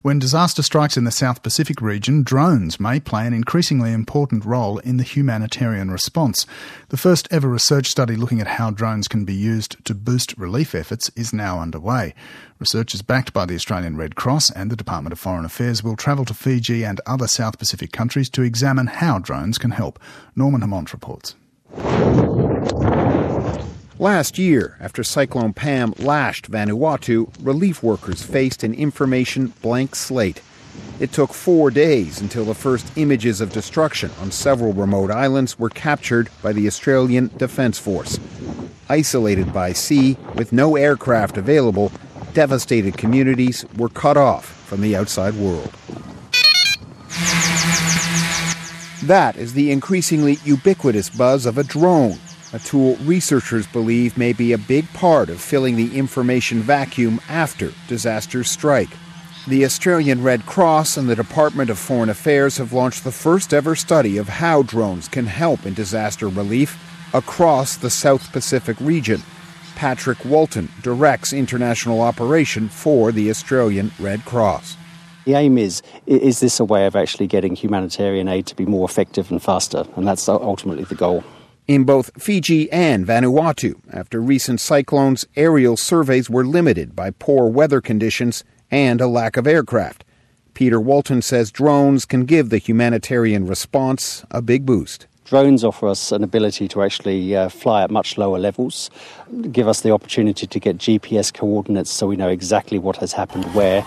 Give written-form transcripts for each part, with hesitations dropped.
When disaster strikes in the South Pacific region, drones may play an increasingly important role in the humanitarian response. The first ever research study looking at how drones can be used to boost relief efforts is now underway. Researchers backed by the Australian Red Cross and the Department of Foreign Affairs will travel to Fiji and other South Pacific countries to examine how drones can help. Norman Hammond reports. Last year, after Cyclone Pam lashed Vanuatu, relief workers faced an information blank slate. It took 4 days until the first images of destruction on several remote islands were captured by the Australian Defence Force. Isolated by sea, with no aircraft available, devastated communities were cut off from the outside world. That is the increasingly ubiquitous buzz of a drone, a tool researchers believe may be a big part of filling the information vacuum after disasters strike. The Australian Red Cross and the Department of Foreign Affairs have launched the first ever study of how drones can help in disaster relief across the South Pacific region. Patrick Walton directs international operation for the Australian Red Cross. The aim is this a way of actually getting humanitarian aid to be more effective and faster? And that's ultimately the goal. In both Fiji and Vanuatu, after recent cyclones, aerial surveys were limited by poor weather conditions and a lack of aircraft. Peter Walton says drones can give the humanitarian response a big boost. Drones offer us an ability to actually fly at much lower levels, give us the opportunity to get GPS coordinates so we know exactly what has happened where.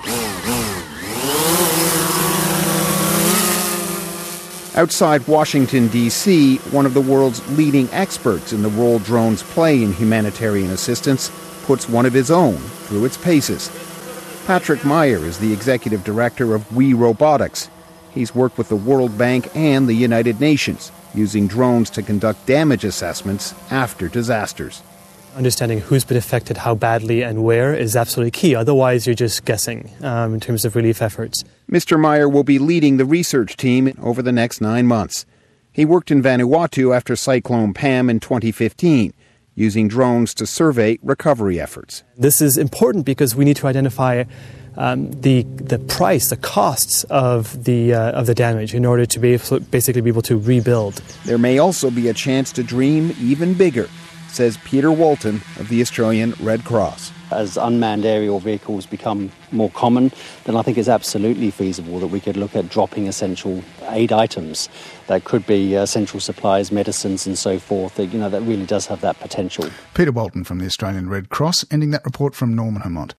Outside Washington, D.C., one of the world's leading experts in the role drones play in humanitarian assistance puts one of his own through its paces. Patrick Meyer is the executive director of We Robotics. He's worked with the World Bank and the United Nations, using drones to conduct damage assessments after disasters. Understanding who's been affected, how badly and where is absolutely key. Otherwise, you're just guessing in terms of relief efforts. Mr. Meyer will be leading the research team over the next 9 months. He worked in Vanuatu after Cyclone Pam in 2015, using drones to survey recovery efforts. This is important because we need to identify the price, the costs of the damage in order to be able to rebuild. There may also be a chance to dream even bigger, says Peter Walton of the Australian Red Cross. As unmanned aerial vehicles become more common, then I think it's absolutely feasible that we could look at dropping essential aid items. That could be essential supplies, medicines and so forth. That really does have that potential. Peter Walton from the Australian Red Cross, ending that report from Norman Hammond.